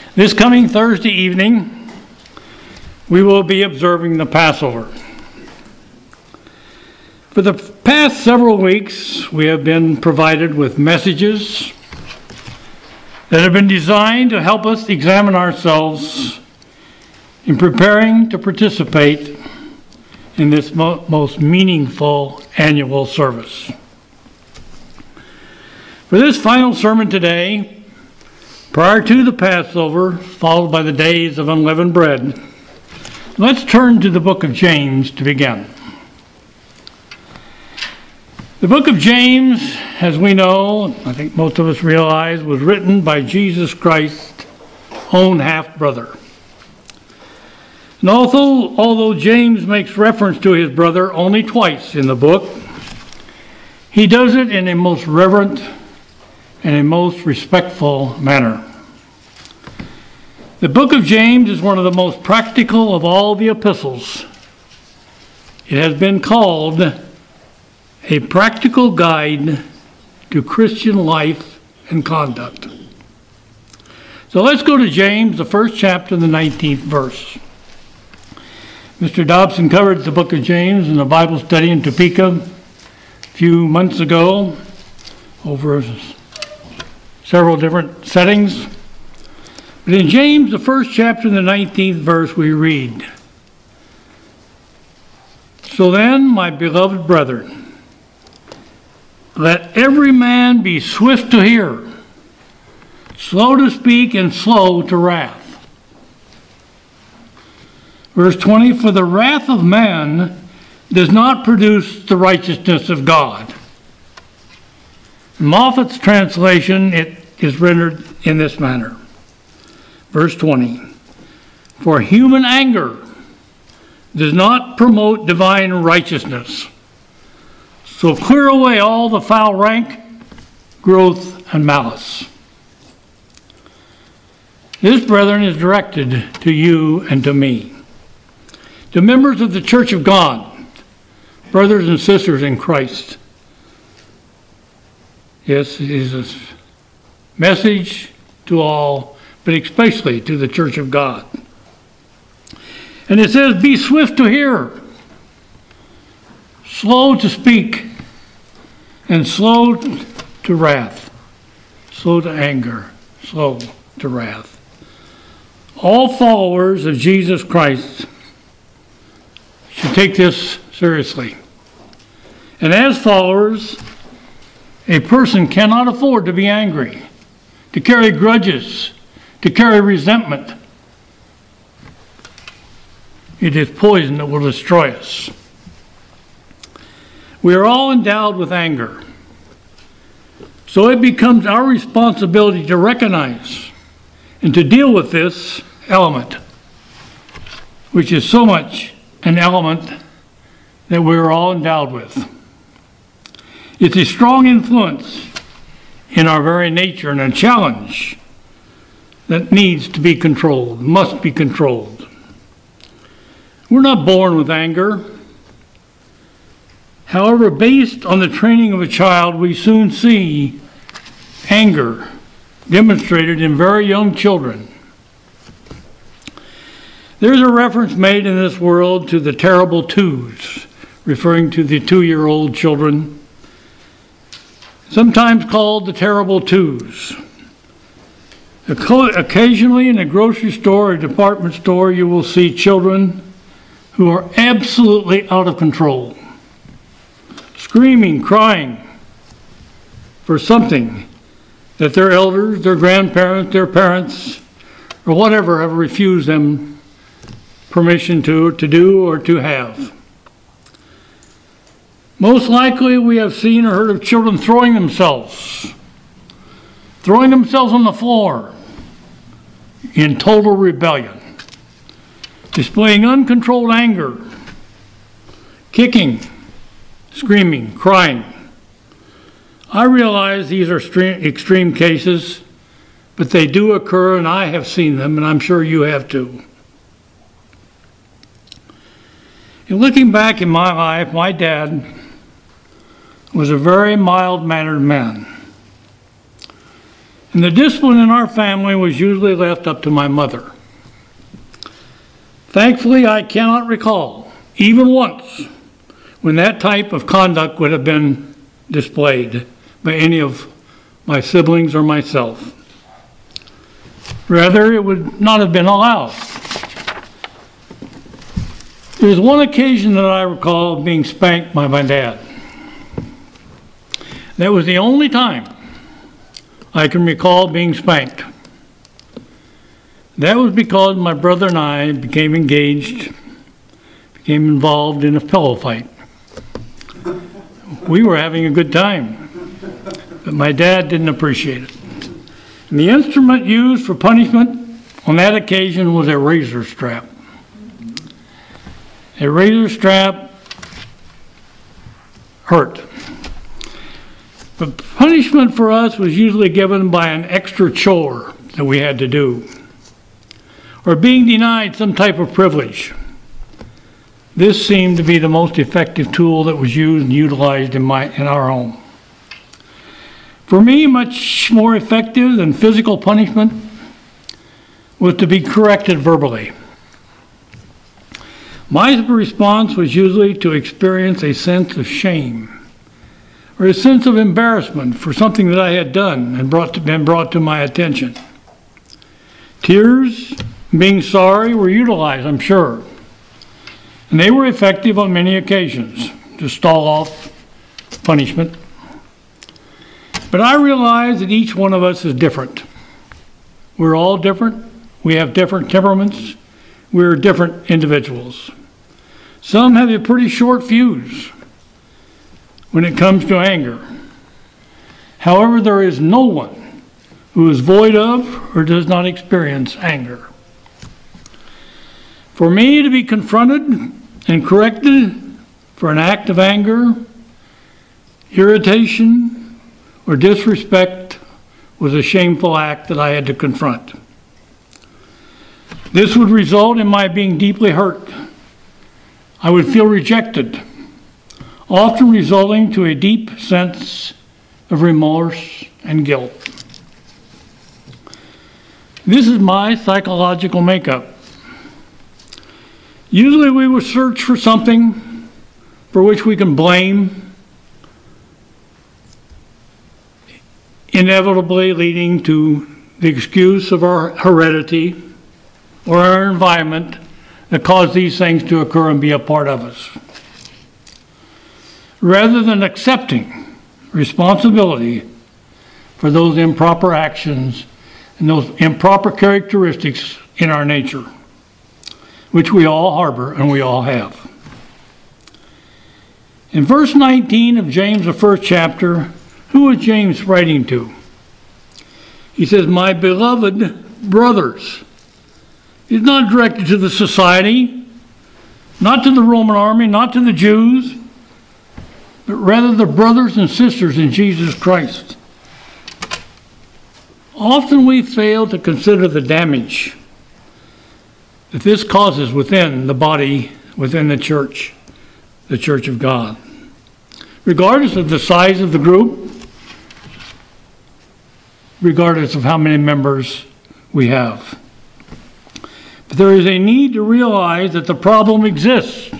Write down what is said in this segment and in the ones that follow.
This coming Thursday evening, we will be observing the Passover. For the past several weeks, we have been provided with messages that have been designed to help us examine ourselves in preparing to participate in this most meaningful annual service. For this final sermon today, prior to the Passover, followed by the days of unleavened bread, let's turn to the book of James to begin. The book of James, as we know, I think most of us realize, was written by Jesus Christ's own half-brother. And although James makes reference to his brother only twice in the book, he does it in a most reverent and a most respectful manner. The book of James is one of the most practical of all the epistles. It has been called a practical guide to Christian life and conduct. So let's go to James, the first chapter, the 19th verse. Mr. Dobson covered the book of James in the Bible study in Topeka a few months ago over several different settings. But in James, the first chapter, the 19th verse, we read, "So then, my beloved brethren, let every man be swift to hear, slow to speak, and slow to wrath." Verse 20, "For the wrath of man does not produce the righteousness of God." In Moffat's translation, it is rendered in this manner. Verse 20, "For human anger does not promote divine righteousness. So clear away all the foul rank, growth, and malice." This, brethren, is directed to you and to me, to members of the Church of God, brothers and sisters in Christ. Yes, it is a message to all, but especially to the Church of God. And it says, "Be swift to hear, slow to speak, and slow to wrath," slow to anger, slow to wrath. All followers of Jesus Christ should take this seriously. And as followers, a person cannot afford to be angry, to carry grudges, to carry resentment. It is poison that will destroy us. We are all endowed with anger. So it becomes our responsibility to recognize and to deal with this element, which is so much an element that we are all endowed with. It's a strong influence in our very nature and a challenge that needs to be controlled, must be controlled. We're not born with anger. However, based on the training of a child, we soon see anger demonstrated in very young children. There's a reference made in this world to the terrible twos, referring to the 2-year-old children, sometimes called the terrible twos. Occasionally in a grocery store or department store, you will see children who are absolutely out of control, screaming, crying for something that their elders, their grandparents, their parents, or whatever have refused them permission to do or to have. Most likely we have seen or heard of children throwing themselves on the floor in total rebellion, displaying uncontrolled anger, kicking, screaming, crying. I realize these are extreme cases, but they do occur, and I have seen them, and I'm sure you have too. In looking back in my life, my dad was a very mild-mannered man. And the discipline in our family was usually left up to my mother. Thankfully, I cannot recall, even once, when that type of conduct would have been displayed by any of my siblings or myself. Rather, it would not have been allowed. There was one occasion that I recall being spanked by my dad. That was the only time I can recall being spanked. That was because my brother and I became engaged, became involved in a pillow fight. We were having a good time, but my dad didn't appreciate it. And the instrument used for punishment on that occasion was a razor strap. A razor strap hurt. But punishment for us was usually given by an extra chore that we had to do, or being denied some type of privilege. This seemed to be the most effective tool that was used and utilized in our home. For me, much more effective than physical punishment was to be corrected verbally. My response was usually to experience a sense of shame or a sense of embarrassment for something that I had done and been brought to my attention. Tears, being sorry, were utilized, I'm sure. And they were effective on many occasions to stall off punishment. But I realize that each one of us is different. We're all different. We have different temperaments. We're different individuals. Some have a pretty short fuse when it comes to anger. However, there is no one who is void of or does not experience anger. For me to be confronted and corrected for an act of anger, irritation, or disrespect was a shameful act that I had to confront. This would result in my being deeply hurt. I would feel rejected, often resulting to a deep sense of remorse and guilt. This is my psychological makeup. Usually we will search for something for which we can blame, inevitably leading to the excuse of our heredity or our environment that caused these things to occur and be a part of us. Rather than accepting responsibility for those improper actions and those improper characteristics in our nature, which we all harbor and we all have. In verse 19 of James, the first chapter, who is James writing to? He says, "My beloved brothers." He's not directed to the society, not to the Roman army, not to the Jews, but rather the brothers and sisters in Jesus Christ. Often we fail to consider the damage that this causes within the body, within the church of God. Regardless of the size of the group, regardless of how many members we have. But there is a need to realize that the problem exists.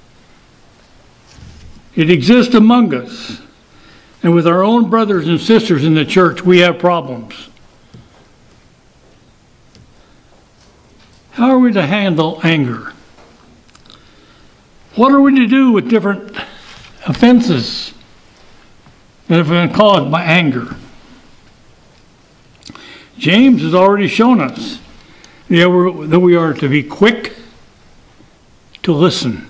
It exists among us. And with our own brothers and sisters in the church, we have problems. How are we to handle anger? What are we to do with different offenses that have been caused by anger? James has already shown us that we are to be quick to listen.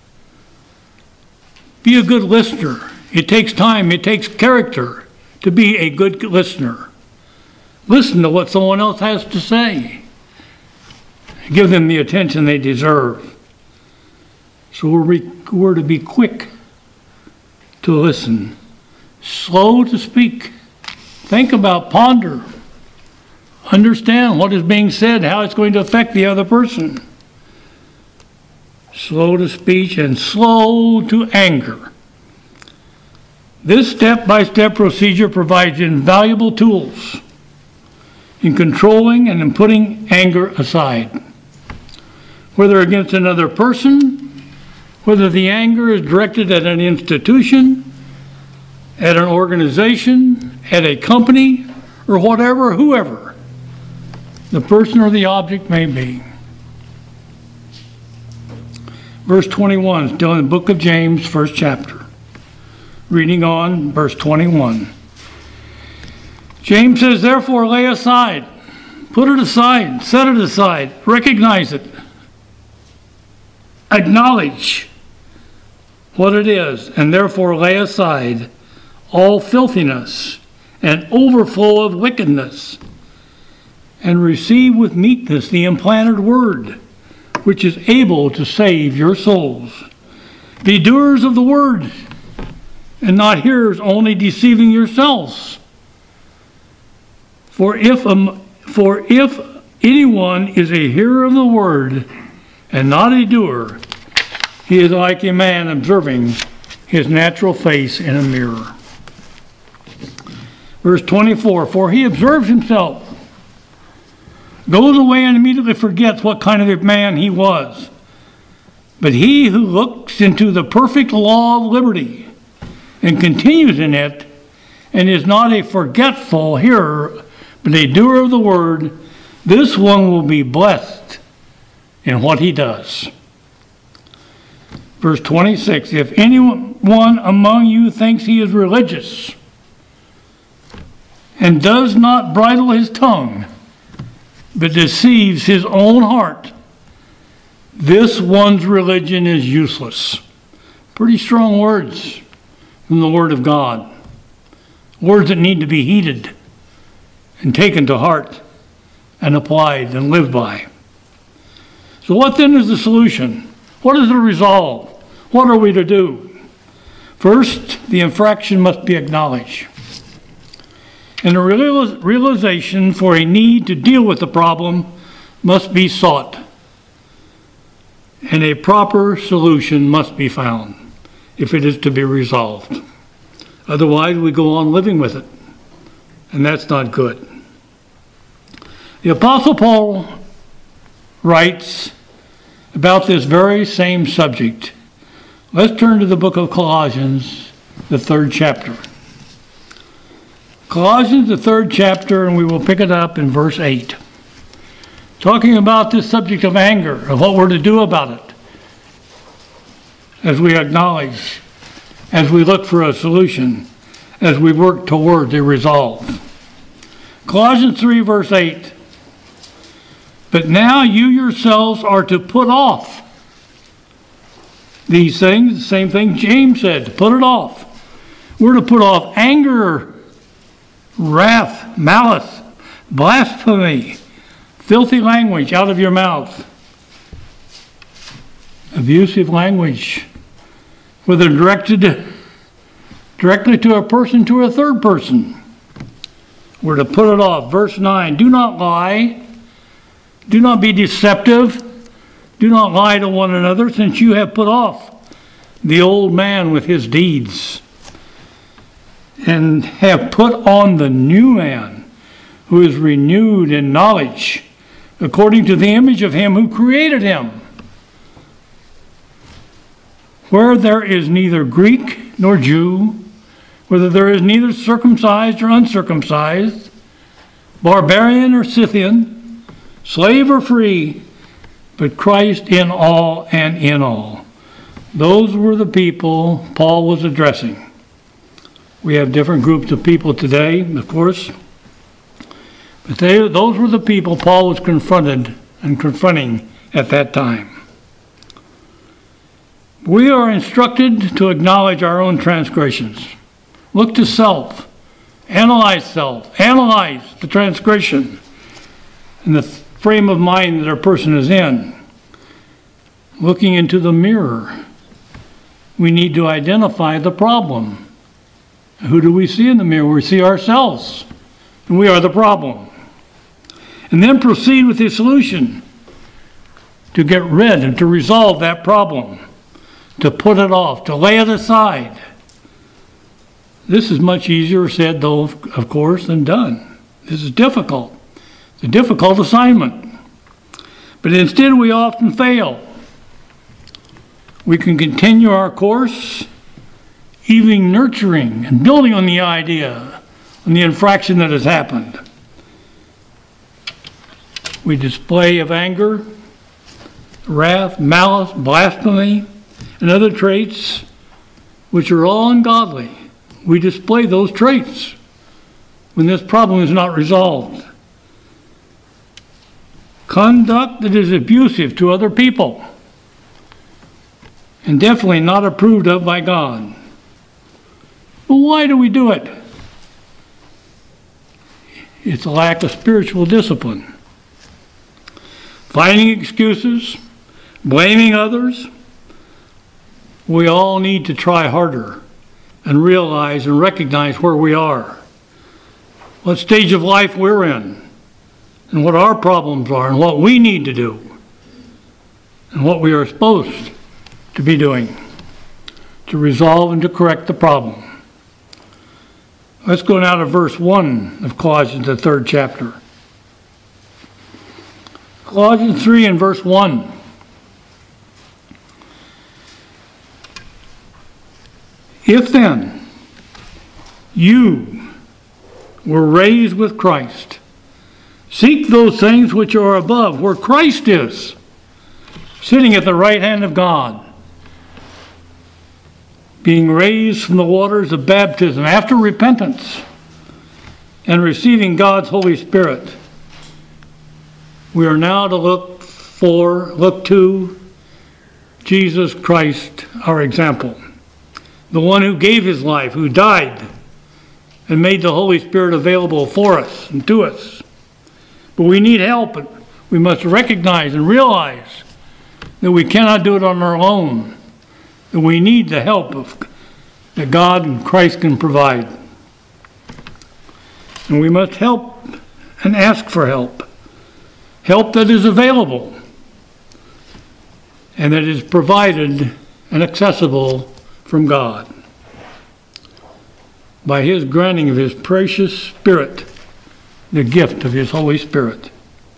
Be a good listener. It takes time, it takes character to be a good listener. Listen to what someone else has to say. Give them the attention they deserve. So we're to be quick to listen, slow to speak. Think about, ponder, understand what is being said, how it's going to affect the other person. Slow to speech and slow to anger. This step-by-step procedure provides invaluable tools in controlling and in putting anger aside. Whether against another person, whether the anger is directed at an institution, at an organization, at a company, or whatever, whoever the person or the object may be. Verse 21, still in the book of James, first chapter. Reading on, verse 21. James says, therefore lay aside, put it aside, set it aside, recognize it, acknowledge what it is, and therefore lay aside all filthiness and overflow of wickedness, and receive with meekness the implanted word, which is able to save your souls. Be doers of the word, and not hearers only, deceiving yourselves. For if anyone is a hearer of the word, and not a doer, he is like a man observing his natural face in a mirror. Verse 24, for he observes himself, goes away and immediately forgets what kind of a man he was. But he who looks into the perfect law of liberty and continues in it, and is not a forgetful hearer, but a doer of the word, this one will be blessed in what he does. Verse 26, if anyone among you thinks he is religious and does not bridle his tongue, but deceives his own heart, this one's religion is useless. Pretty strong words from the Word of God. Words that need to be heeded and taken to heart and applied and lived by. So what then is the solution? What is the resolve? What are we to do? First, the infraction must be acknowledged. And the realization for a need to deal with the problem must be sought. And a proper solution must be found if it is to be resolved. Otherwise, we go on living with it. And that's not good. The Apostle Paul writes about this very same subject. Let's turn to the book of Colossians, the 3rd chapter. Colossians, the 3rd chapter, and we will pick it up in verse 8. Talking about this subject of anger, of what we're to do about it, as we acknowledge, as we look for a solution, as we work towards a resolve. Colossians 3, verse 8. But now you yourselves are to put off these things, the same thing James said, to put it off. We're to put off anger, wrath, malice, blasphemy, filthy language out of your mouth. Abusive language, whether directly to a person, to a third person. We're to put it off. Verse 9, do not lie. Do not be deceptive. Do not lie to one another, since you have put off the old man with his deeds, and have put on the new man, who is renewed in knowledge, according to the image of him who created him. Where there is neither Greek nor Jew, whether there is neither circumcised or uncircumcised, barbarian or Scythian, slave or free, but Christ in all and in all. Those were the people Paul was addressing. We have different groups of people today, of course, but those were the people Paul was confronting at that time. We are instructed to acknowledge our own transgressions. Look to self, analyze the transgression and the frame of mind that a person is in. Looking into the mirror, we need to identify the problem. Who do we see in the mirror? We see ourselves, and we are the problem. And then proceed with the solution to get rid and to resolve that problem, to put it off, to lay it aside. This is much easier said, though, of course, than done. This is difficult. It's a difficult assignment. But instead we often fail. We can continue our course, even nurturing and building on the idea, on the infraction that has happened. We display of anger, wrath, malice, blasphemy, and other traits which are all ungodly. We display those traits when this problem is not resolved. Conduct that is abusive to other people and definitely not approved of by God. Well, why do we do it? It's a lack of spiritual discipline. Finding excuses, blaming others. We all need to try harder and realize and recognize where we are, what stage of life we're in, and what our problems are, and what we need to do, and what we are supposed to be doing to resolve and to correct the problem. Let's go now to verse 1 of Colossians, the 3rd chapter. Colossians 3 and verse 1. If then you were raised with Christ, seek those things which are above, where Christ is, sitting at the right hand of God, being raised from the waters of baptism after repentance and receiving God's Holy Spirit. We are now to look to Jesus Christ, our example, the one who gave his life, who died, and made the Holy Spirit available for us and to us. But we need help. We must recognize and realize that we cannot do it on our own, that we need the help that God and Christ can provide. And we must help and ask for help. Help that is available and that is provided and accessible from God by his granting of his precious Spirit, the gift of his Holy Spirit.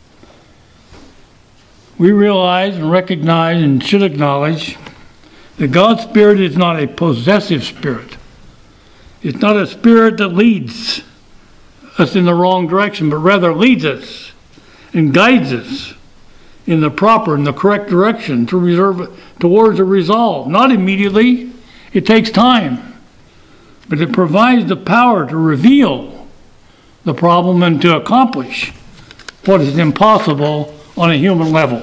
We realize and recognize and should acknowledge that God's Spirit is not a possessive spirit. It's not a spirit that leads us in the wrong direction, but rather leads us and guides us in the proper and the correct direction towards a resolve. Not immediately. It takes time. But it provides the power to reveal the problem and to accomplish what is impossible on a human level.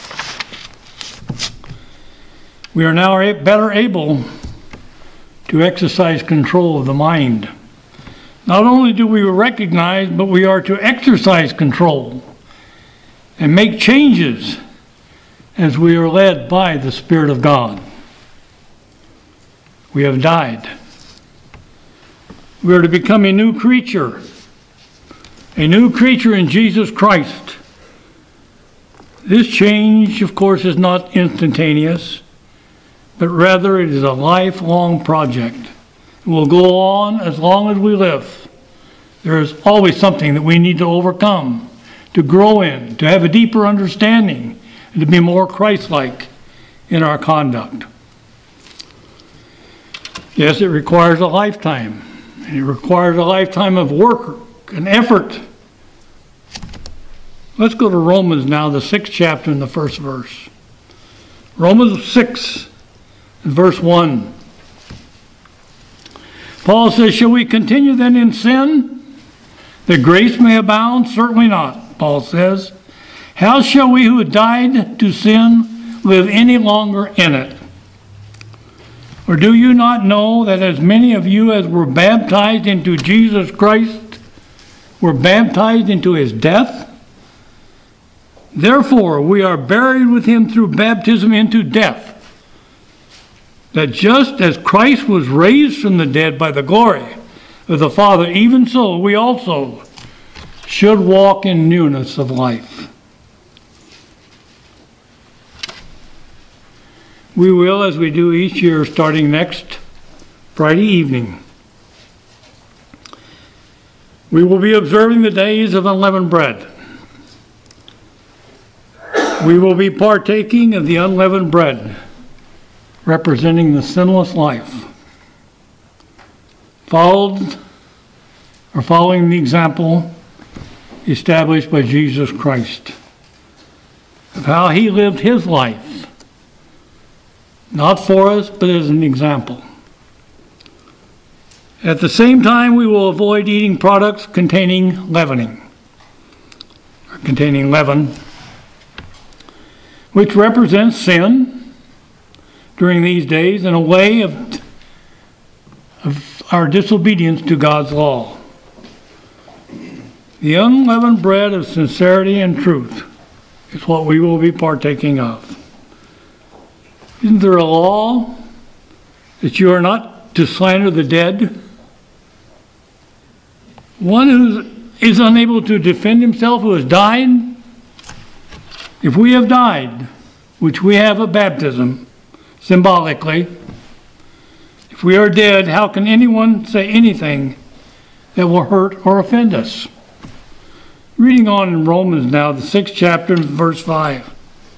We are now better able to exercise control of the mind. Not only do we recognize, but we are to exercise control and make changes as we are led by the Spirit of God. We have died. We are to become a new creature in Jesus Christ. This change, of course, is not instantaneous, but rather it is a lifelong project. It will go on as long as we live. There is always something that we need to overcome, to grow in, to have a deeper understanding, and to be more Christ-like in our conduct. Yes, it requires a lifetime. And it requires a lifetime of work and effort. Let's go to Romans now, the 6th chapter and the 1st verse. Romans 6 and verse 1. Paul says, shall we continue then in sin, that grace may abound? Certainly not, Paul says. How shall we who died to sin live any longer in it? Or do you not know that as many of you as were baptized into Jesus Christ were baptized into his death? Therefore, we are buried with him through baptism into death, that just as Christ was raised from the dead by the glory of the Father, even so we also should walk in newness of life. We will, as we do each year, starting next Friday evening, we will be observing the days of unleavened bread. We will be partaking of the unleavened bread, representing the sinless life, following the example established by Jesus Christ of how he lived his life, not for us, but as an example. At the same time, we will avoid eating products containing leaven, which represents sin during these days and a way of our disobedience to God's law. The unleavened bread of sincerity and truth is what we will be partaking of. Isn't there a law that you are not to slander the dead? One who is unable to defend himself, who has died? If we have died, which we have at baptism, symbolically, if we are dead, how can anyone say anything that will hurt or offend us? Reading on in Romans now, the 6th chapter, verse 5,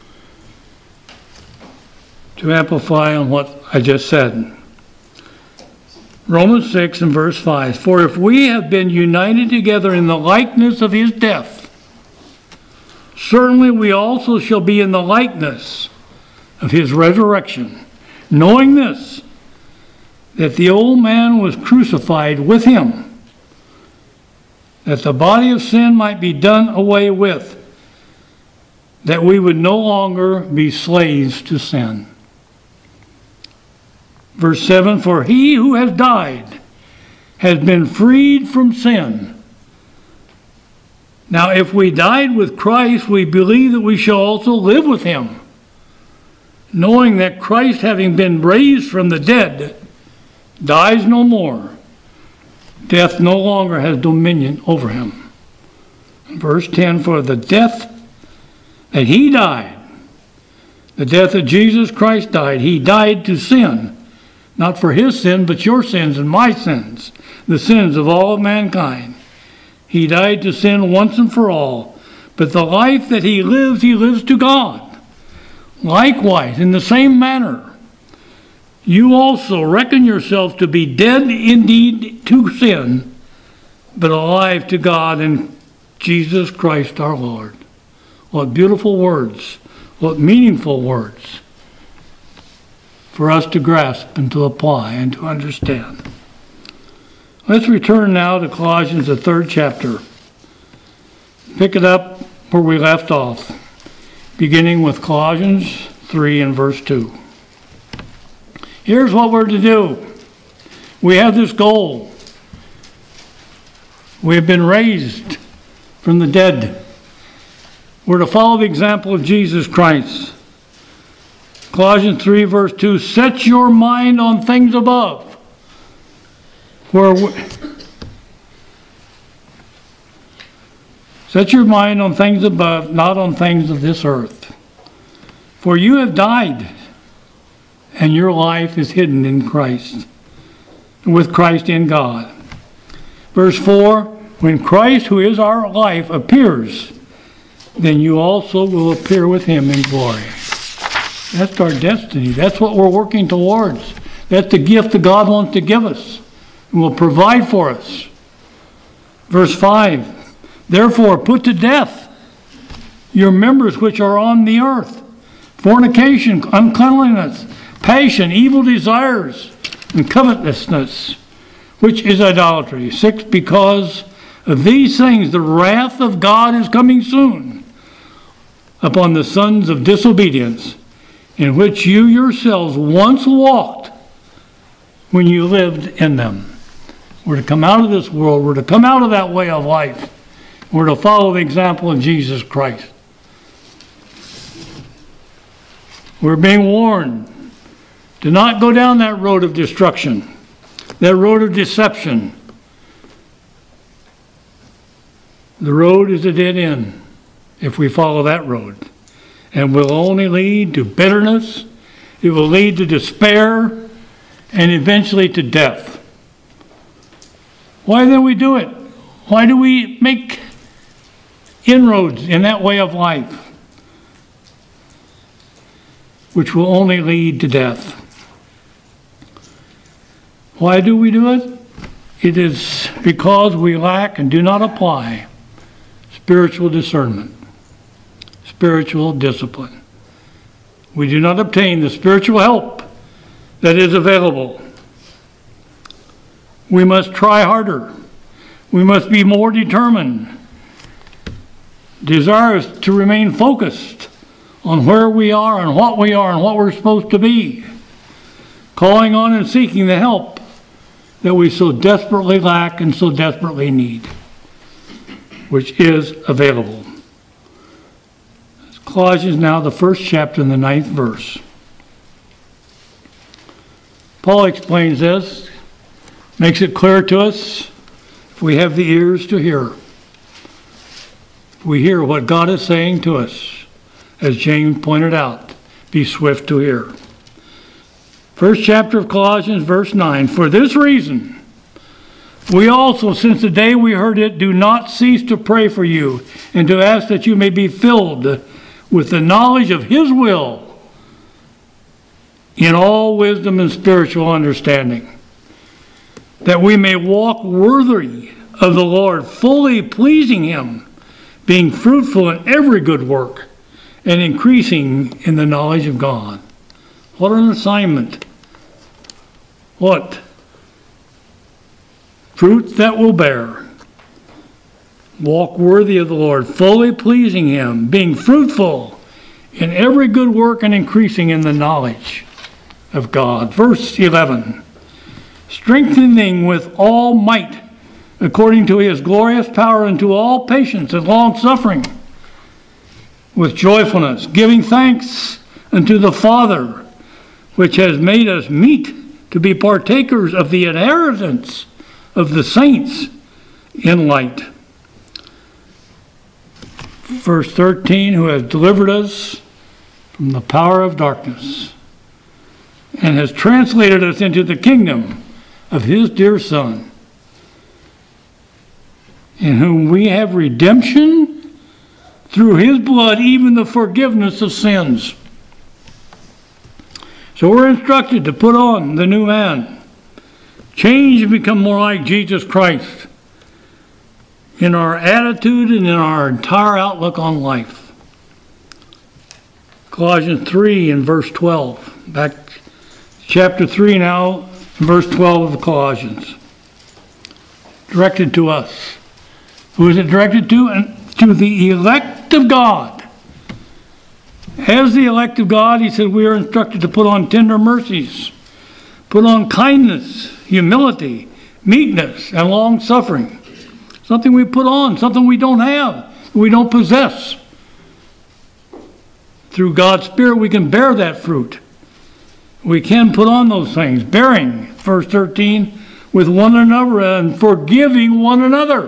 to amplify on what I just said. Romans 6 and verse 5, for if we have been united together in the likeness of his death, certainly we also shall be in the likeness of his resurrection, knowing this, that the old man was crucified with him, that the body of sin might be done away with, that we would no longer be slaves to sin. Verse 7, for he who has died has been freed from sin. Now, if we died with Christ, we believe that we shall also live with him, knowing that Christ, having been raised from the dead, dies no more. Death no longer has dominion over him. Verse 10, for the death that he died, the death that Jesus Christ died, he died to sin, not for his sin, but your sins and my sins, the sins of all mankind. He died to sin once and for all, but the life that he lives to God. Likewise, in the same manner, you also reckon yourselves to be dead indeed to sin, but alive to God in Jesus Christ our Lord. What beautiful words, what meaningful words for us to grasp and to apply and to understand. Let's return now to Colossians, the 3rd chapter. Pick it up where we left off, beginning with Colossians 3 and verse 2. Here's what we're to do. We have this goal. We have been raised from the dead. We're to follow the example of Jesus Christ. Colossians 3 verse 2, set your mind on things above. Set your mind on things above, not on things of this earth. For you have died, and your life is hidden in Christ, with Christ in God. Verse 4, when Christ, who is our life, appears, then you also will appear with him in glory. That's our destiny. That's what we're working towards. That's the gift that God wants to give us and will provide for us. Verse 5, therefore put to death your members which are on the earth, fornication, uncleanliness, passion, evil desires, and covetousness, which is idolatry. 6, because of these things the wrath of God is coming soon upon the sons of disobedience, in which you yourselves once walked when you lived in them. We're to come out of this world. We're to come out of that way of life. We're to follow the example of Jesus Christ. We're being warned to not go down that road of destruction, that road of deception. The road is a dead end if we follow that road, and will only lead to bitterness. It will lead to despair and eventually to death. Why then we do it? Why do we make inroads in that way of life? which will only lead to death. Why do we do it? It is because we lack and do not apply spiritual discernment, spiritual discipline. We do not obtain the spiritual help that is available. We must try harder. We must be more determined, desirous to remain focused on where we are and what we're supposed to be, calling on and seeking the help that we so desperately lack and so desperately need, which is available. Colossians now, the first chapter in the 9th verse. Paul explains this, makes it clear to us if we have the ears to hear. If we hear what God is saying to us, as James pointed out, be swift to hear. First chapter of Colossians, verse 9. For this reason, we also, since the day we heard it, do not cease to pray for you and to ask that you may be filled with the knowledge of His will in all wisdom and spiritual understanding, that we may walk worthy of the Lord, fully pleasing Him, being fruitful in every good work and increasing in the knowledge of God. What an assignment. What? Fruit that will bear. Walk worthy of the Lord, fully pleasing Him, being fruitful in every good work and increasing in the knowledge of God. Verse 11. Strengthening with all might, according to His glorious power, unto all patience and long suffering, with joyfulness, giving thanks unto the Father, which has made us meet to be partakers of the inheritance of the saints in light. Verse 13, who has delivered us from the power of darkness and has translated us into the kingdom of His dear Son, in whom we have redemption through His blood, even the forgiveness of sins. So we're instructed to put on the new man, change and become more like Jesus Christ in our attitude and in our entire outlook on life. Colossians 3 and verse 12. Back to chapter 3 now, verse 12 of Colossians. Directed to us. Who is it directed to? And to the elect of God. As the elect of God, he said, we are instructed to put on tender mercies, put on kindness, humility, meekness, and long suffering. Something we put on, something we don't have, we don't possess. Through God's Spirit, we can bear that fruit. We can put on those things, bearing, verse 13, with one another and forgiving one another.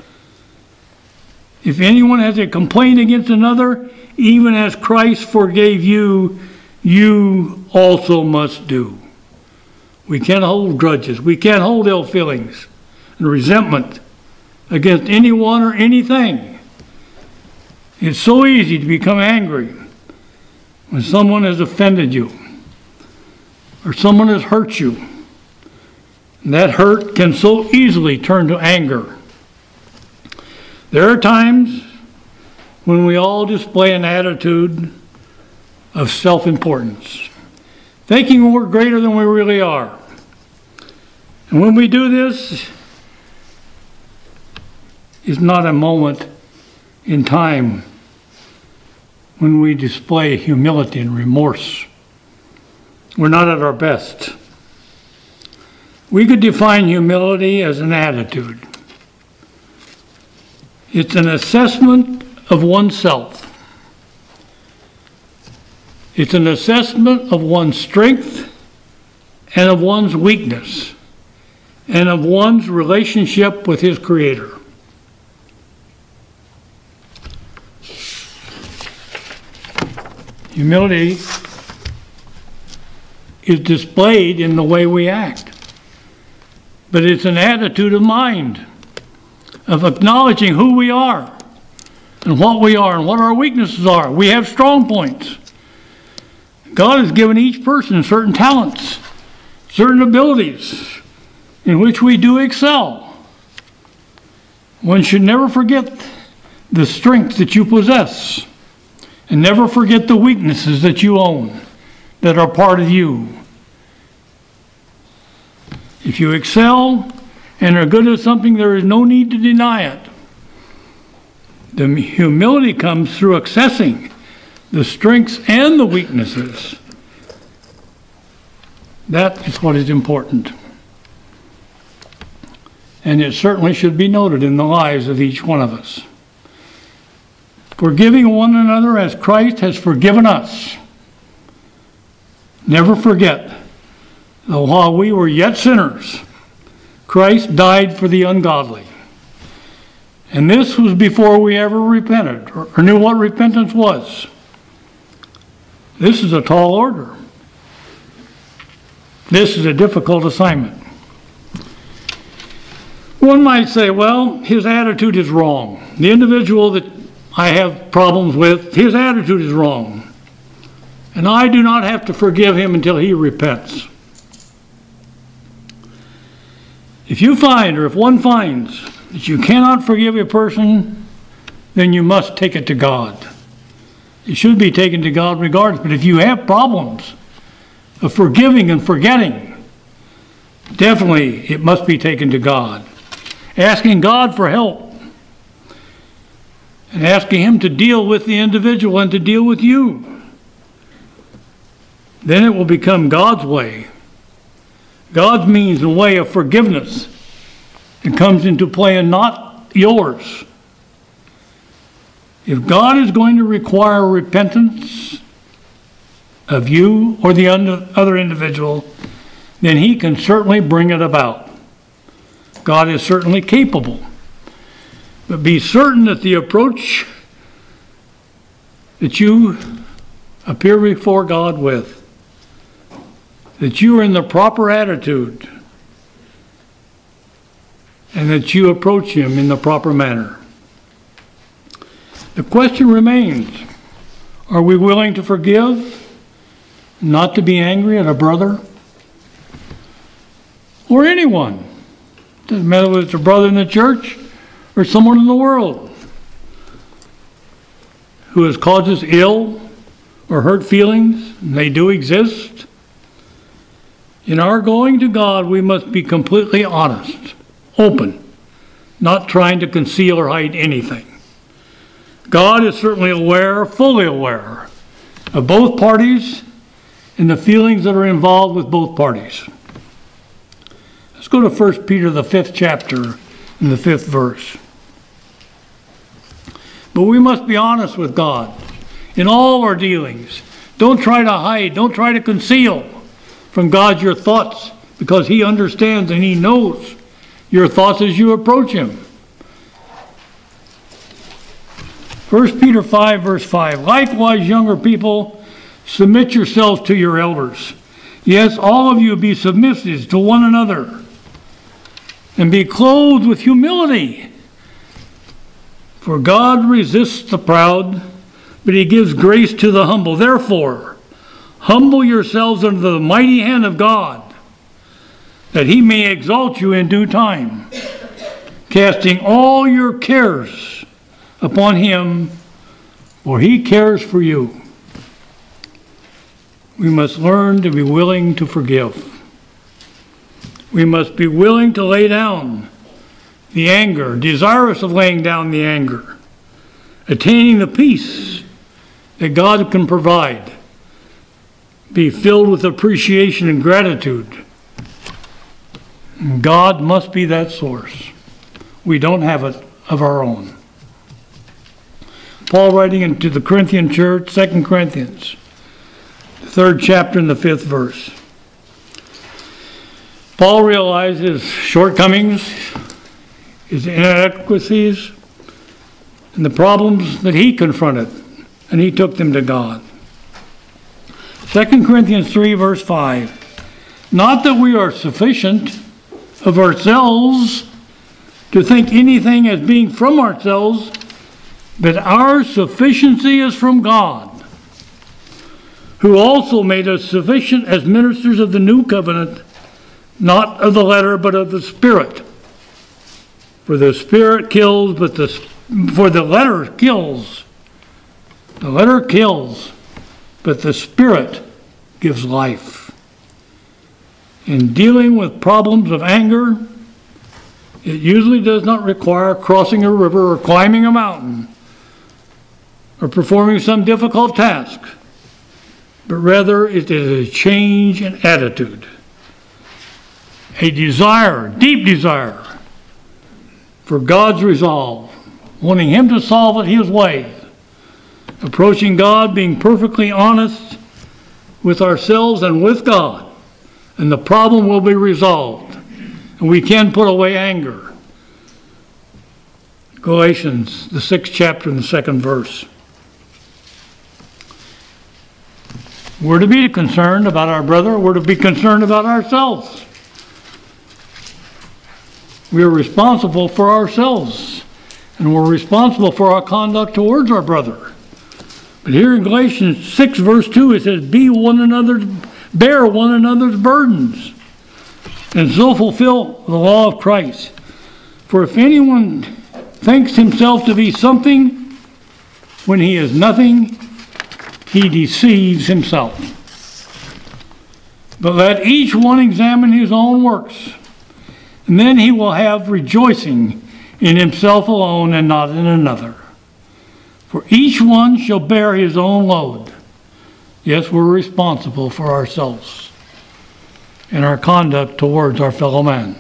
If anyone has a complaint against another, even as Christ forgave you, you also must do. We can't hold grudges. We can't hold ill feelings and resentment against anyone or anything. It's so easy to become angry when someone has offended you or someone has hurt you. And that hurt can so easily turn to anger. There are times when we all display an attitude of self-importance, thinking we're greater than we really are. And when we do this, it's not a moment in time when we display humility and remorse. We're not at our best. We could define humility as an attitude. It's an assessment of oneself. It's an assessment of one's strength and of one's weakness and of one's relationship with his Creator. Humility is displayed in the way we act, but it's an attitude of mind, of acknowledging who we are and what we are and what our weaknesses are. We have strong points. God has given each person certain talents, certain abilities in which we do excel. One should never forget the strength that you possess, and never forget the weaknesses that you own, that are part of you. If you excel and are good at something, there is no need to deny it. The humility comes through accessing the strengths and the weaknesses. That is what is important. And it certainly should be noted in the lives of each one of us. Forgiving one another as Christ has forgiven us. Never forget that while we were yet sinners, Christ died for the ungodly. And this was before we ever repented or knew what repentance was. This is a tall order. This is a difficult assignment. One might say, well, his attitude is wrong. The individual that I have problems with, his attitude is wrong. And I do not have to forgive him until he repents. If you find, or if one finds, that you cannot forgive a person, then you must take it to God. It should be taken to God regardless. But if you have problems of forgiving and forgetting, definitely it must be taken to God. Asking God for help. And asking Him to deal with the individual and to deal with you. Then it will become God's way. God's means and way of forgiveness. It comes into play and not yours. If God is going to require repentance of you or the other individual, then He can certainly bring it about. God is certainly capable. But be certain that the approach that you appear before God with, that you are in the proper attitude, and that you approach Him in the proper manner. The question remains, are we willing to forgive, not to be angry at a brother or anyone? Doesn't matter whether it's a brother in the church or someone in the world who has caused us ill or hurt feelings, and they do exist. In our going to God, we must be completely honest, open, not trying to conceal or hide anything. God is certainly aware, fully aware, of both parties and the feelings that are involved with both parties. Let's go to 1 Peter, the 5th chapter, and the 5th verse. But we must be honest with God in all our dealings. Don't try to hide, don't try to conceal from God your thoughts, because He understands and He knows your thoughts as you approach Him. 1 Peter 5, verse 5. Likewise, younger people, submit yourselves to your elders. Yes, all of you be submissive to one another, and be clothed with humility. For God resists the proud, but He gives grace to the humble. Therefore, humble yourselves under the mighty hand of God, that He may exalt you in due time, casting all your cares upon Him, for He cares for you. We must learn to be willing to forgive. We must be willing to lay down the anger, desirous of laying down the anger, attaining the peace that God can provide. Be filled with appreciation and gratitude. God must be that source. We don't have it of our own. Paul, writing into the Corinthian church, 2 Corinthians, the 3rd chapter and the 5th verse. Paul realized his shortcomings, his inadequacies, and the problems that he confronted, and he took them to God. 2 Corinthians 3, verse 5. Not that we are sufficient of ourselves to think anything as being from ourselves, but our sufficiency is from God, who also made us sufficient as ministers of the new covenant, not of the letter, but of the Spirit. For the Spirit kills, for the letter kills. The letter kills, but the Spirit gives life. In dealing with problems of anger, it usually does not require crossing a river or climbing a mountain or performing some difficult task, but rather it is a change in attitude, a desire, deep desire for God's resolve, wanting Him to solve it His way, approaching God, being perfectly honest with ourselves and with God, and the problem will be resolved, and we can put away anger. Galatians, the 6th chapter and the 2nd verse. We're to be concerned about our brother. We're to be concerned about ourselves. We are responsible for ourselves, and we're responsible for our conduct towards our brother. But here in Galatians 6 verse 2 it says, bear one another's burdens, and so fulfill the law of Christ. For if anyone thinks himself to be something when he is nothing, he deceives himself. But let each one examine his own works, and then he will have rejoicing in himself alone and not in another. For each one shall bear his own load. Yes, we're responsible for ourselves and our conduct towards our fellow man.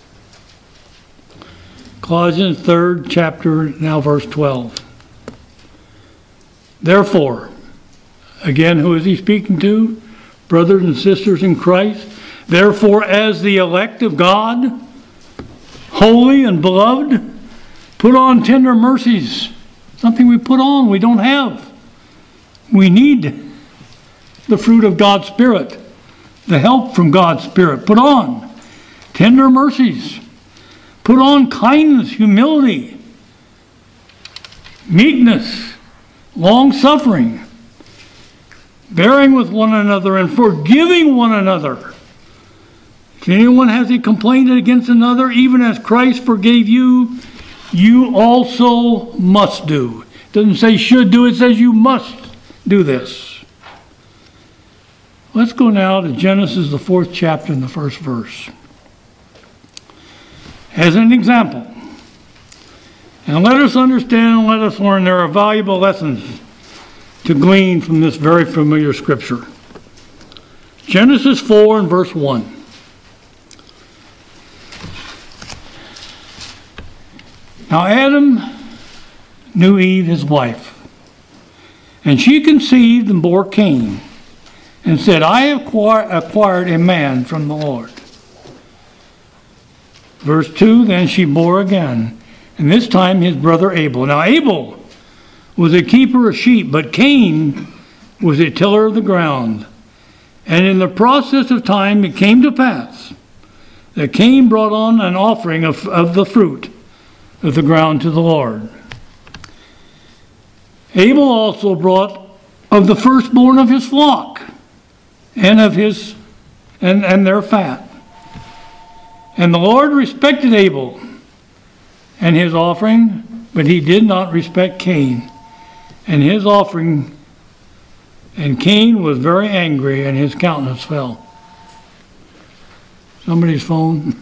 Colossians 3rd chapter, now verse 12. Therefore, again, who is he speaking to? Brothers and sisters in Christ. Therefore, as the elect of God, holy and beloved, put on tender mercies. Something we put on, we don't have. We need the fruit of God's Spirit, the help from God's Spirit. Put on tender mercies. Put on kindness, humility, meekness, long-suffering, bearing with one another and forgiving one another. If anyone has a complaint against another, even as Christ forgave you, you also must do. It doesn't say should do, it says you must do this. Let's go now to Genesis, the 4th chapter and the 1st verse. As an example, and let us understand and let us learn there are valuable lessons to glean from this very familiar scripture. Genesis 4 and verse 1. Now Adam knew Eve his wife, and she conceived and bore Cain, and said, I have acquired a man from the Lord. Verse 2, then she bore again, and this time his brother Abel. Now Abel was a keeper of sheep, but Cain was a tiller of the ground. And in the process of time it came to pass that Cain brought on an offering of the fruit of the ground to the Lord. Abel also brought of the firstborn of his flock and of his and their fat. And the Lord respected Abel and his offering, but he did not respect Cain and his offering. And Cain was very angry, and his countenance fell. Somebody's phone.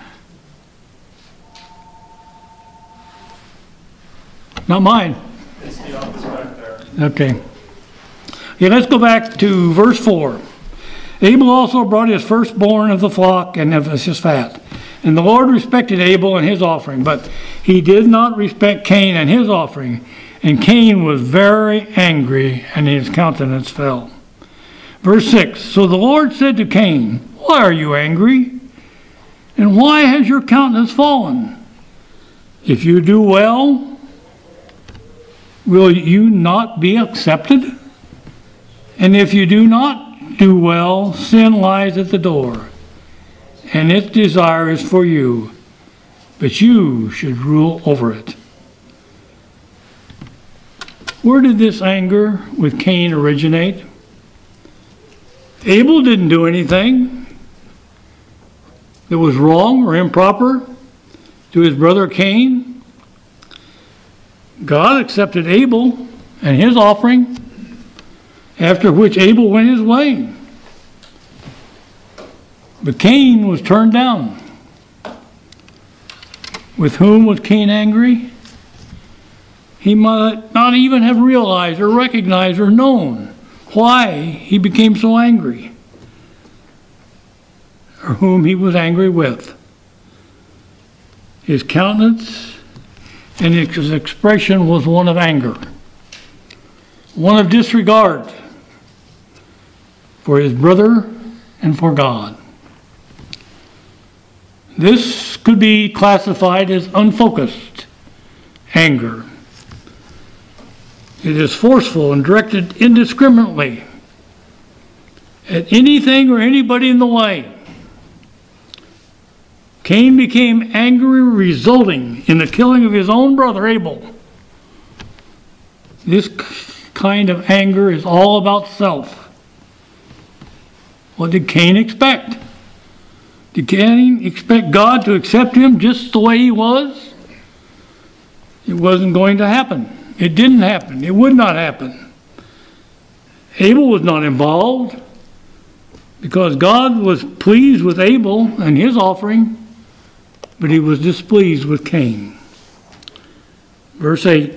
Not mine. It's the office back there. Okay, let's go back to verse 4. Abel also brought his firstborn of the flock and of his fat. And the Lord respected Abel and his offering, but he did not respect Cain and his offering. And Cain was very angry, and his countenance fell. Verse 6, so the Lord said to Cain, why are you angry? And why has your countenance fallen? If you do well, will you not be accepted? And if you do not do well, sin lies at the door, and its desire is for you, but you should rule over it. Where did this anger with Cain originate? Abel didn't do anything that was wrong or improper to his brother Cain. God accepted Abel and his offering, after which Abel went his way. But Cain was turned down. With whom was Cain angry? He might not even have realized or recognized or known why he became so angry, or whom he was angry with. His countenance and his expression was one of anger, one of disregard for his brother and for God. This could be classified as unfocused anger. It is forceful and directed indiscriminately at anything or anybody in the way. Cain became angry, resulting in the killing of his own brother Abel. This kind of anger is all about self. What did Cain expect? Did Cain expect God to accept him just the way he was? It wasn't going to happen. It didn't happen. It would not happen. Abel was not involved because God was pleased with Abel and his offering, but he was displeased with Cain. Verse 8,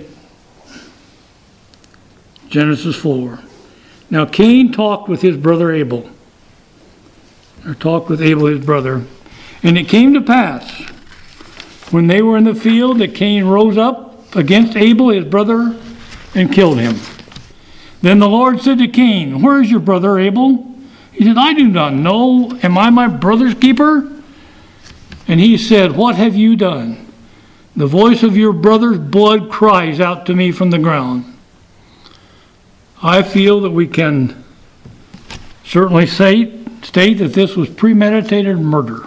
Genesis 4. Now Cain talked with his brother Abel, or talked with Abel his brother, and it came to pass, when they were in the field, that Cain rose up against Abel his brother and killed him. Then the Lord said to Cain, "Where is your brother Abel?" He said, "I do not know. Am I my brother's keeper?" And he said, "What have you done? The voice of your brother's blood cries out to me from the ground." I feel that we can certainly state that this was premeditated murder.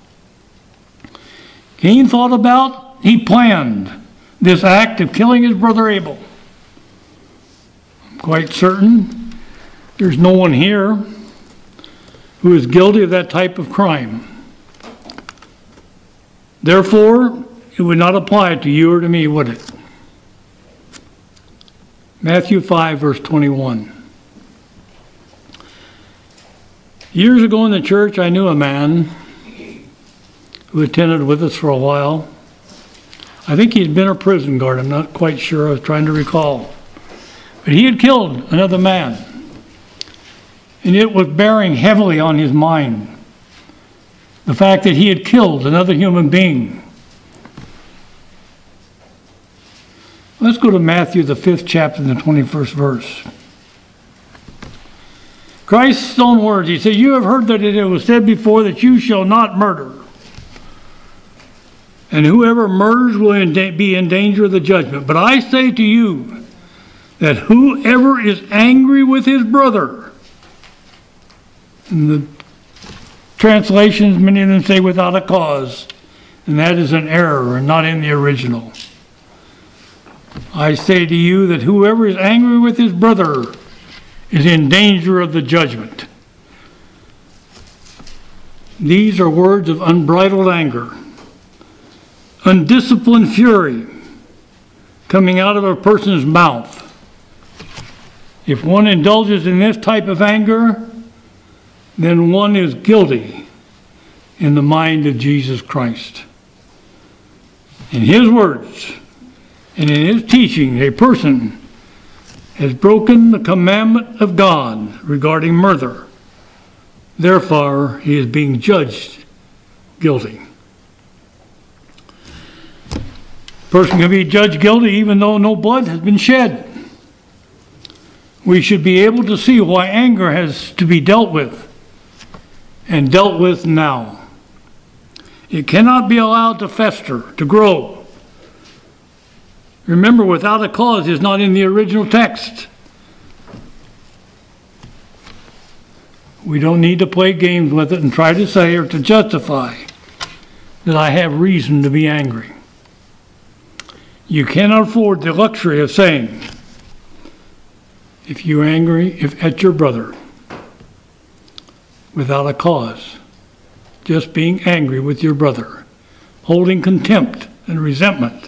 Cain he planned this act of killing his brother Abel. I'm quite certain there's no one here who is guilty of that type of crime. Therefore, it would not apply to you or to me, would it? Matthew 5, verse 21. Years ago in the church, I knew a man who attended with us for a while. I think he'd been a prison guard. I'm not quite sure. I was trying to recall. But he had killed another man. And it was bearing heavily on his mind. The fact that he had killed another human being. Let's go to Matthew, the 5th chapter, and the 21st verse. Christ's own words, he said, "You have heard that it was said before that you shall not murder. And whoever murders will be in danger of the judgment. But I say to you that whoever is angry with his brother," in the translations, many of them say without a cause, and that is an error and not in the original. I say to you that whoever is angry with his brother is in danger of the judgment. These are words of unbridled anger, undisciplined fury coming out of a person's mouth. If one indulges in this type of anger, then one is guilty in the mind of Jesus Christ. In his words and in his teaching, a person has broken the commandment of God regarding murder. Therefore, he is being judged guilty. A person can be judged guilty even though no blood has been shed. We should be able to see why anger has to be dealt with, and dealt with now. It cannot be allowed to fester, to grow. Remember, without a cause is not in the original text. We don't need to play games with it and try to say or to justify that I have reason to be angry. You cannot afford the luxury of saying, if you're angry at your brother, without a cause, just being angry with your brother, holding contempt and resentment.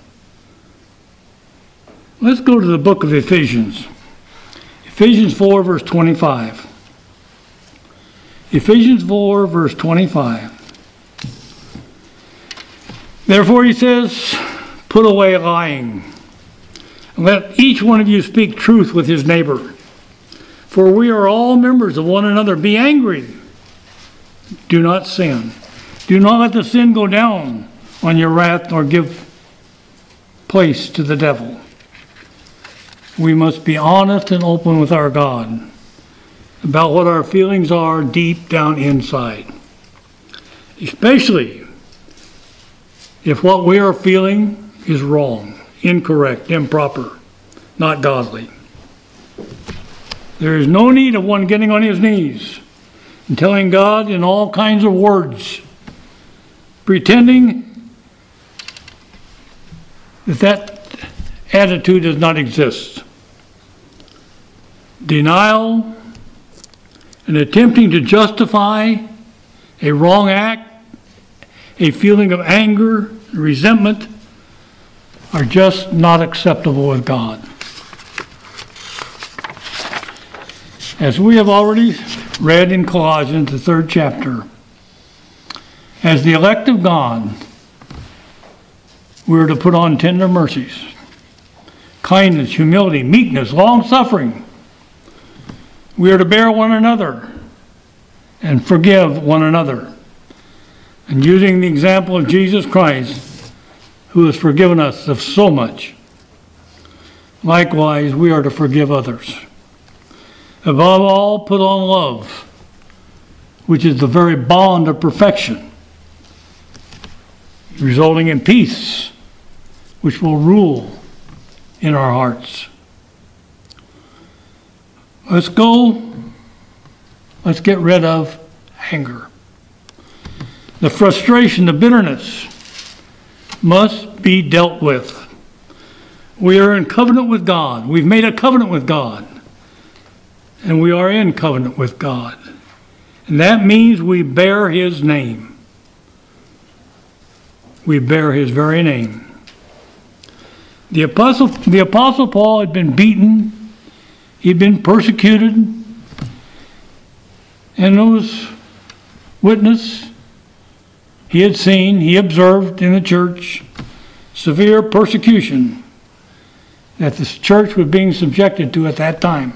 Let's go to the book of Ephesians. Ephesians 4, verse 25. Ephesians 4, verse 25. Therefore, he says, put away lying, and let each one of you speak truth with his neighbor. For we are all members of one another. Be angry. Do not sin. Do not let the sin go down on your wrath, nor give place to the devil. We must be honest and open with our God about what our feelings are deep down inside. Especially if what we are feeling is wrong, incorrect, improper, not godly. There is no need of one getting on his knees and telling God in all kinds of words, pretending that attitude does not exist. Denial and attempting to justify a wrong act, a feeling of anger, resentment, are just not acceptable with God. As we have already read in Colossians, the 3rd chapter, as the elect of God, we are to put on tender mercies, kindness, humility, meekness, long-suffering. We are to bear one another and forgive one another. And using the example of Jesus Christ, who has forgiven us of so much, likewise we are to forgive others. Above all, put on love, which is the very bond of perfection, resulting in peace, which will rule in our hearts. Let's get rid of anger. The frustration, the bitterness must be dealt with. We are in covenant with God. We've made a covenant with God. And we are in covenant with God. And that means we bear his name. We bear his very name. The Apostle Paul had been beaten. He'd been persecuted. And those witness, he had seen, he observed in the church severe persecution that the church was being subjected to at that time.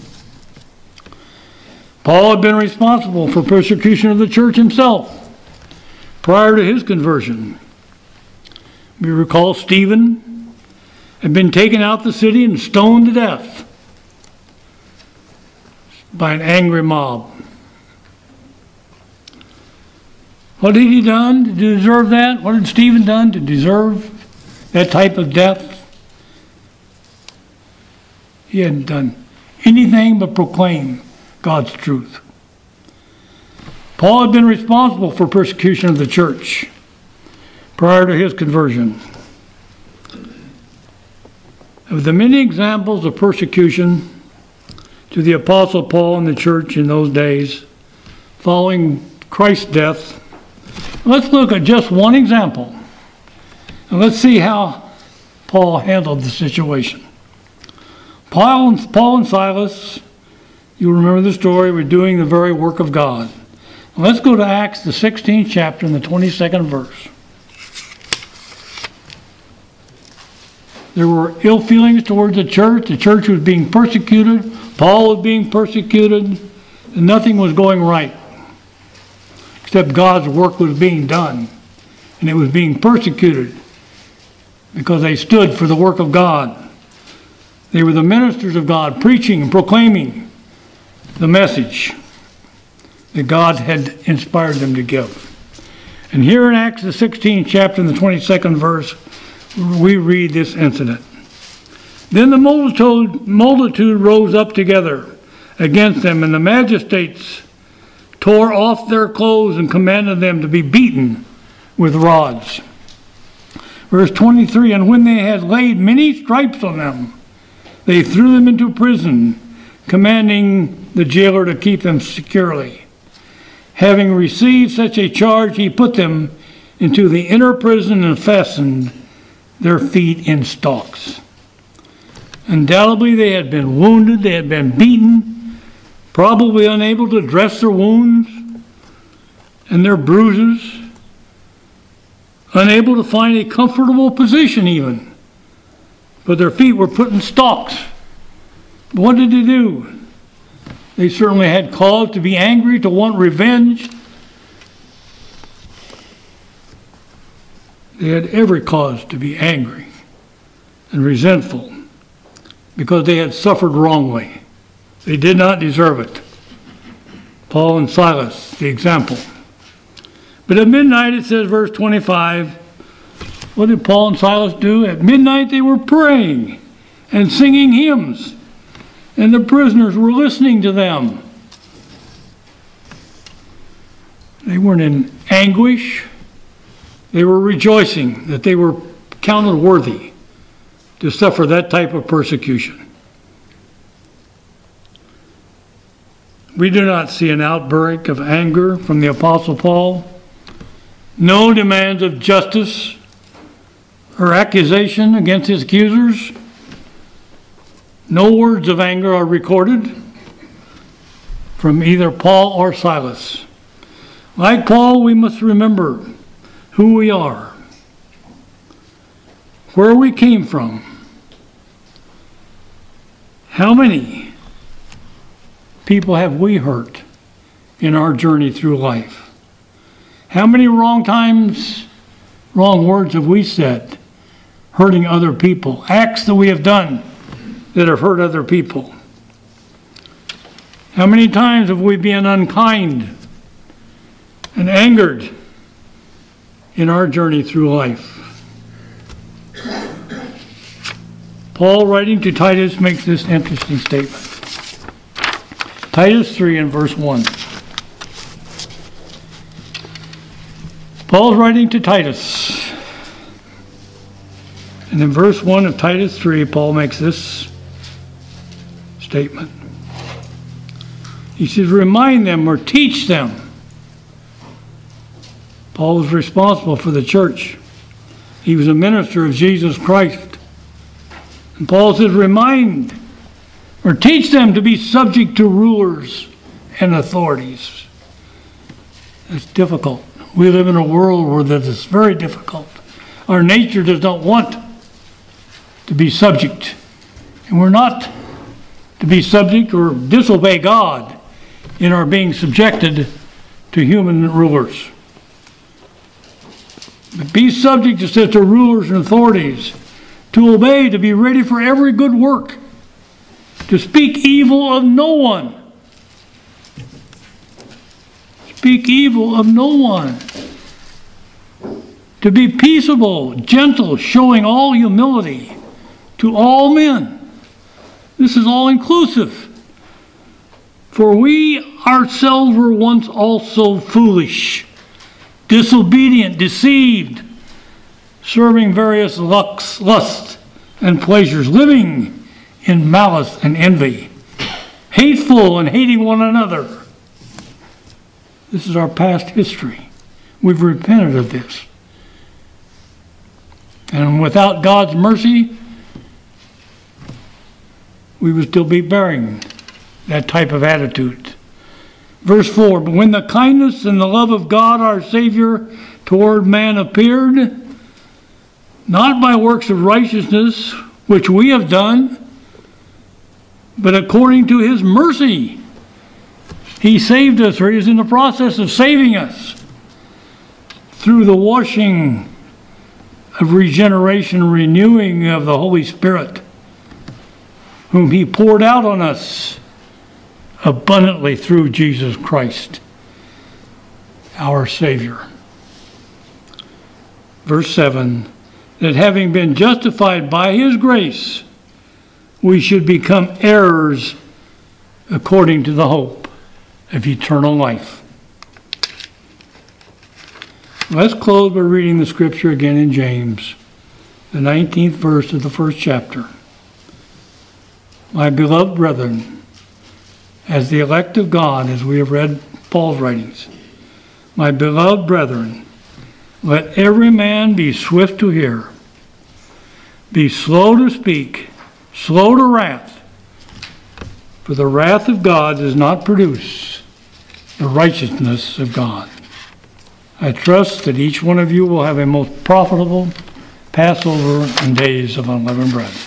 Paul had been responsible for persecution of the church himself prior to his conversion. We recall Stephen had been taken out the city and stoned to death by an angry mob. What had he done to deserve that? What had Stephen done to deserve that type of death? He hadn't done anything but proclaim God's truth. Paul had been responsible for persecution of the church prior to his conversion. Of the many examples of persecution to the Apostle Paul and the church in those days, following Christ's death, let's look at just one example, and let's see how Paul handled the situation. Paul and Silas, you'll remember the story, were doing the very work of God. Let's go to Acts, the 16th chapter, and the 22nd verse. There were ill feelings towards the church. The church was being persecuted. Paul was being persecuted. And nothing was going right, except God's work was being done. And it was being persecuted because they stood for the work of God. They were the ministers of God, preaching and proclaiming the message that God had inspired them to give. And here in Acts, the 16th chapter, and the 22nd verse, we read this incident. Then the multitude rose up together against them, and the magistrates tore off their clothes and commanded them to be beaten with rods. Verse 23, and when they had laid many stripes on them, they threw them into prison, commanding the jailer to keep them securely. Having received such a charge, he put them into the inner prison and fastened their feet in stocks. Undoubtedly, they had been wounded, they had been beaten, probably unable to dress their wounds and their bruises, unable to find a comfortable position even. But their feet were put in stocks. But what did they do? They certainly had cause to be angry, to want revenge. They had every cause to be angry and resentful because they had suffered wrongly. They did not deserve it. Paul and Silas, the example. But at midnight, it says, verse 25, what did Paul and Silas do? At midnight they were praying and singing hymns, and the prisoners were listening to them. They weren't in anguish. They were rejoicing that they were counted worthy to suffer that type of persecution. We do not see an outbreak of anger from the Apostle Paul. No demands of justice or accusation against his accusers. No words of anger are recorded from either Paul or Silas. Like Paul, we must remember who we are, where we came from, how many people have we hurt in our journey through life? How many wrong times, wrong words have we said, hurting other people, acts that we have done that have hurt other people? How many times have we been unkind and angered in our journey through life? Paul, writing to Titus, makes this interesting statement. Titus 3 and verse 1. Paul's writing to Titus. And in verse 1 of Titus 3, Paul makes this statement. He says, remind them or teach them. Paul was responsible for the church. He was a minister of Jesus Christ. And Paul says, remind or teach them to be subject to rulers and authorities. It's difficult. We live in a world where that is very difficult. Our nature does not want to be subject. And we're not to be subject or disobey God in our being subjected to human rulers. But be subject, it says, to rulers and authorities, to obey, to be ready for every good work, to speak evil of no one. Speak evil of no one. To be peaceable, gentle, showing all humility to all men. This is all inclusive. For we ourselves were once also foolish, disobedient, deceived, serving various lusts and pleasures, living in malice and envy, hateful and hating one another. This is our past history. We've repented of this. And without God's mercy, we would still be bearing that type of attitude. Verse 4, but when the kindness and the love of God our Savior toward man appeared, not by works of righteousness which we have done, but according to his mercy, he saved us, or he is in the process of saving us through the washing of regeneration, renewing of the Holy Spirit, whom he poured out on us abundantly through Jesus Christ, our Savior. Verse 7, that having been justified by his grace, we should become heirs according to the hope of eternal life. Let's close by reading the scripture again in James, the 19th verse of the first chapter. My beloved brethren, as the elect of God, as we have read Paul's writings, My beloved brethren, let every man be swift to hear, be slow to speak, slow to wrath, for the wrath of God does not produce the righteousness of God. I trust that each one of you will have a most profitable Passover and days of unleavened bread.